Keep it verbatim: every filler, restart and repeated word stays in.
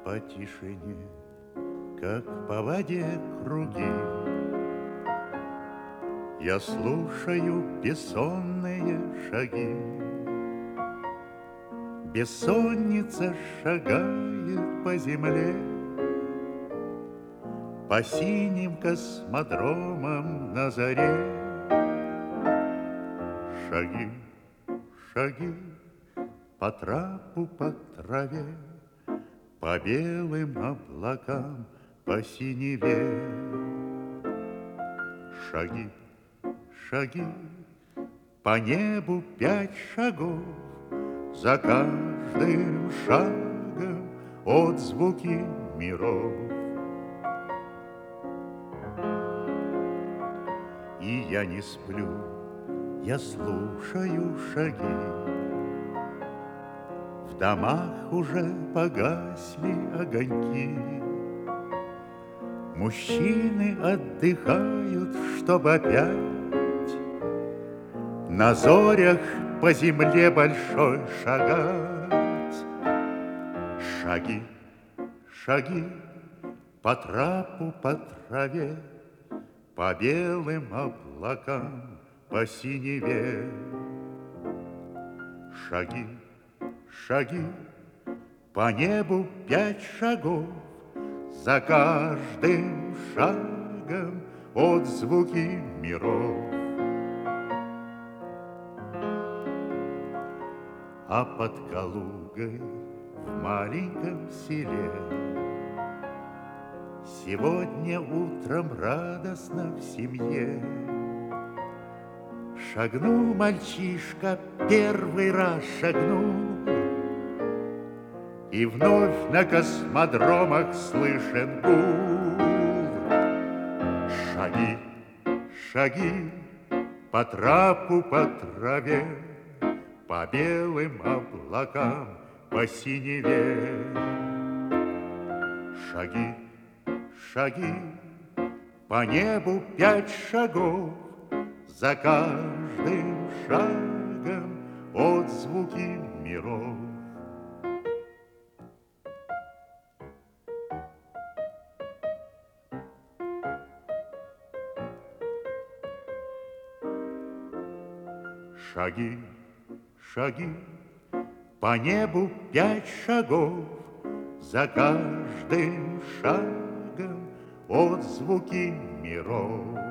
по тишине, как по воде круги. Я слушаю бессонные шаги. Бессонница шагает по земле, по синим космодромам на заре. Шаги, шаги по трапу, по траве, по белым облакам, по синеве. Шаги, шаги по небу, пять шагов, за каждым шагом отзвуки миров. И я не сплю, я слушаю шаги. В домах уже погасли огоньки. Мужчины отдыхают, чтобы опять на зорях по земле большой шагать. Шаги, шаги по трапу, по траве, по белым облакам, по синеве. Шаги, шаги по небу, пять шагов, за каждым шагом отзвуки миров. А под Калугой в маленьком селе сегодня утром радостно в семье шагнул мальчишка, первый раз шагнул, и вновь на космодромах слышен гул. Шаги, шаги по трапу, по траве, по белым облакам, по синеве. Шаги, шаги по небу, пять шагов, за каждым шагом отзвуки миров. Шаги, шаги по небу, пять шагов, за каждым шагом отзвуки миров.